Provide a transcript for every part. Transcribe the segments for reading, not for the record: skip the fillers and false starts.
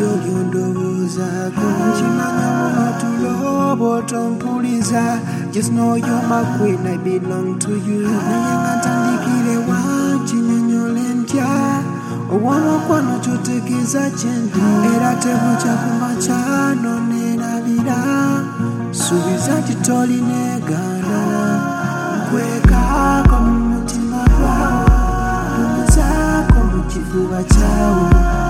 gy'olyondowooza kimanya mutulobo tompuliza. Just know you're my queen, I belong to you. Naye nga ntandikire wankinyonyola ntya obw'omukwano ky'otegeeza kyendi era tebukya ku makya n'oneerabira suubiza nti tolineegaana nkwekaako mu mutima gwawo ntuuzaako mu kifuba kyawo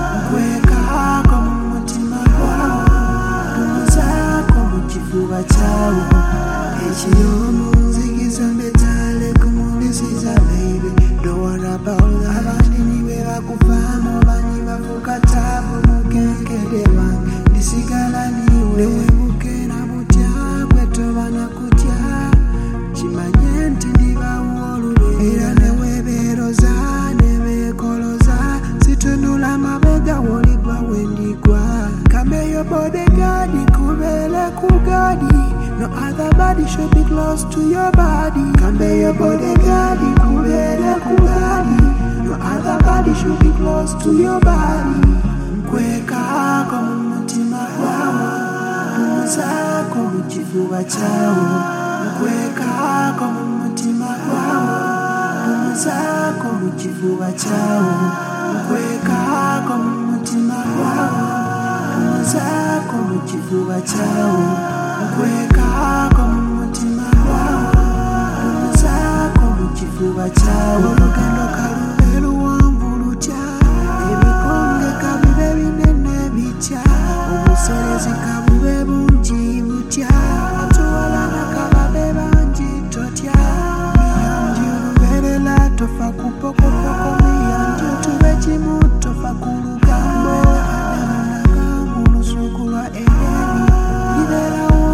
nkwekaako mu mutima gwawo ntuuzaako mu kifuba kyawo ekiyoomu nzigiza mbetaale ku mulisiza baby don't worry about that abandi nibe bakuvaamu bani bavuka taabu mukenkede wange ndisigala niwe newebukeera butya gwe toba nakutya kimanye nti ndibawo olube era newebeeroza nebeekoloza situnula mabega wolibwa wendigwa kameyo bodegadi kubeere ku gadi. No other body should be close to your body. Kambe your bodyguard, kubele kubali. No other body should be close to your body. Nkwekaako mu mutima gwawo, ntuuzaako mu kifuba kyawo. Nkwekaako mu mutima gwawo, ntuuzaako mu kifuba kyawo. Nkwekaako mu mutima gwawo, ntuuzaako mu kifuba kyawo. Nkwekaako mu mutima gwawo ntuuzaako mu kifuba kyawo olugendo kalube luwanvu lutya ebikonge kabibe binene bitya obuserezi kabube bungi butya atuwalana kababe bangi totya miyanji oluberera tofa ku pokopoko miyanji otube kimu tofa ku lugambo adamu mu lusuku lwa edeni liberawo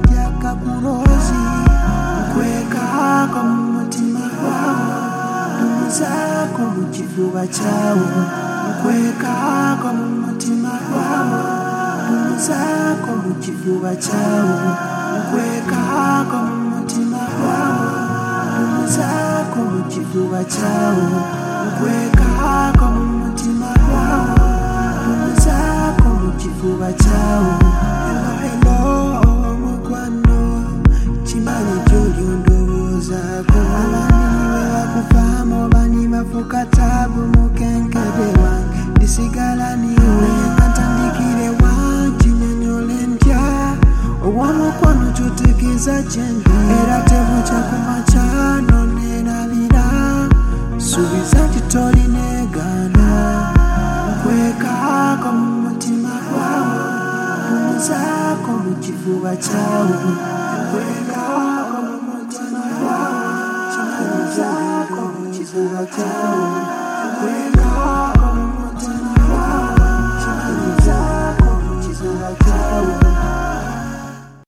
kurozi. Nkwekaako mu mutima gwawo ntuuzaako mu kifuba kyawo. Nkwekaako mu mutima gwawo ntuuzaako mu kifuba kyawo. Nkwekaako mu mutima gwawo ntuuzaako mu kifuba kyawo. Nkwekaako mu mutima gwawo ntuuzaako mu kifuba kyawo. Hello, hello mukwano kimanyi gy'olyondowoozaako abandi niwe bakuvaamu bani bafuka taabu mukenkede wange ndisigala niwe nga ntandikire wankinyonyola ntya obw'omukwano ky'otegeeza kyendi era tebukya ku makya n'oneerabira suubiza nti tolineegaana nkwekaako mu mutima gwawo ntuuzaako mu kifuba kyawo. Nkwekaako mu mutima gwawo ntuuzaako mu kifuba kyawo.